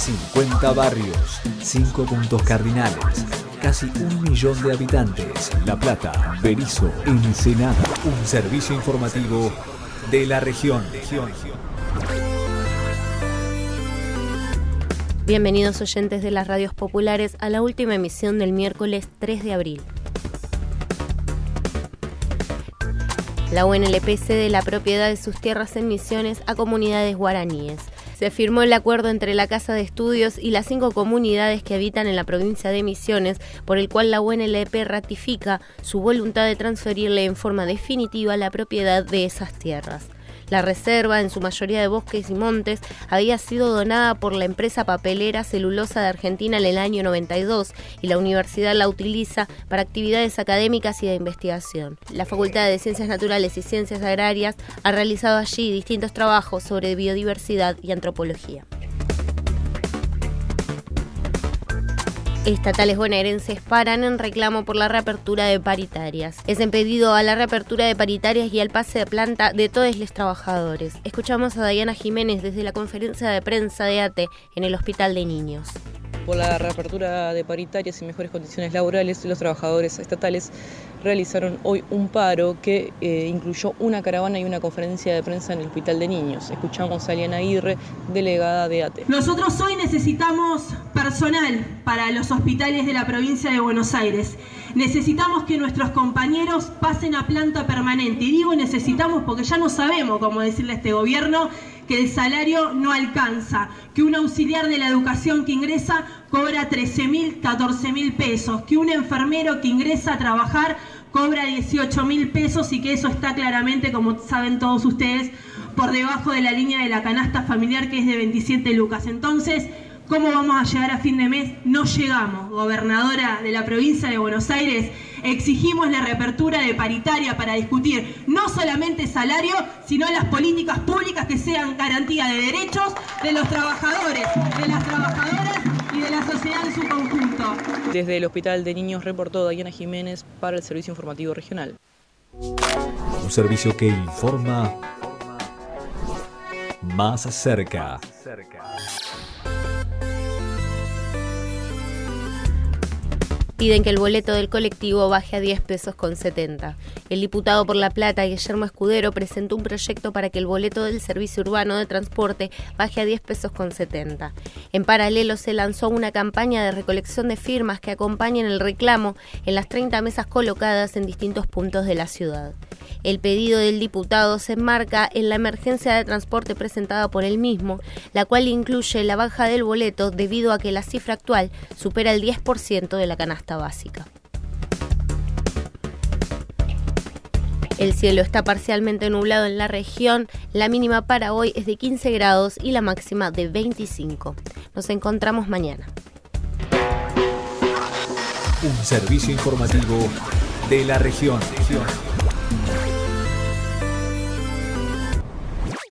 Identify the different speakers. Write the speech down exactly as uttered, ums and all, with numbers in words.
Speaker 1: cincuenta barrios, cinco puntos cardinales, casi un millón de habitantes. La Plata, Berisso, Ensenada. Un servicio informativo de la región.
Speaker 2: Bienvenidos oyentes de las radios populares a la última emisión del miércoles tres de abril. La U N L P cede la propiedad de sus tierras en Misiones a comunidades guaraníes. Se firmó el acuerdo entre la Casa de Estudios y las cinco comunidades que habitan en la provincia de Misiones, por el cual la U N L P ratifica su voluntad de transferirle en forma definitiva la propiedad de esas tierras. La reserva, en su mayoría de bosques y montes, había sido donada por la empresa papelera Celulosa de Argentina en el año noventa y dos y la universidad la utiliza para actividades académicas y de investigación. La Facultad de Ciencias Naturales y Ciencias Agrarias ha realizado allí distintos trabajos sobre biodiversidad y antropología. Estatales bonaerenses paran en reclamo por la reapertura de paritarias. Es en pedido a la reapertura de paritarias y al pase de planta de todos los trabajadores. Escuchamos a Diana Jiménez desde la conferencia de prensa de ATE en el Hospital de Niños.
Speaker 3: Por la reapertura de paritarias y mejores condiciones laborales, los trabajadores estatales realizaron hoy un paro que eh, incluyó una caravana y una conferencia de prensa en el Hospital de Niños. Escuchamos a Eliana Aguirre, delegada de ATE.
Speaker 4: Nosotros hoy necesitamos personal para los hospitales de la provincia de Buenos Aires. Necesitamos que nuestros compañeros pasen a planta permanente. Y digo necesitamos porque ya no sabemos cómo decirle a este gobierno que el salario no alcanza, que un auxiliar de la educación que ingresa cobra trece mil, catorce mil pesos, que un enfermero que ingresa a trabajar cobra dieciocho mil pesos y que eso está claramente, como saben todos ustedes, por debajo de la línea de la canasta familiar, que es de veintisiete lucas. Entonces, ¿cómo vamos a llegar a fin de mes? No llegamos. Gobernadora de la provincia de Buenos Aires, exigimos la reapertura de paritaria para discutir no solamente salario, sino las políticas públicas que sean garantía de derechos de los trabajadores, de las trabajadoras y de la sociedad en su conjunto.
Speaker 3: Desde el Hospital de Niños reportó Diana Jiménez para el Servicio Informativo Regional.
Speaker 1: Un servicio que informa más cerca.
Speaker 2: Piden que el boleto del colectivo baje a diez pesos con setenta. El diputado por La Plata, Guillermo Escudero, presentó un proyecto para que el boleto del servicio urbano de transporte baje a diez pesos con setenta. En paralelo, se lanzó una campaña de recolección de firmas que acompañen el reclamo en las treinta mesas colocadas en distintos puntos de la ciudad. El pedido del diputado se enmarca en la emergencia de transporte presentada por él mismo, la cual incluye la baja del boleto debido a que la cifra actual supera el diez por ciento de la canasta básica. El cielo está parcialmente nublado en la región, la mínima para hoy es de quince grados y la máxima de veinticinco. Nos encontramos mañana.
Speaker 1: Un servicio informativo de la región.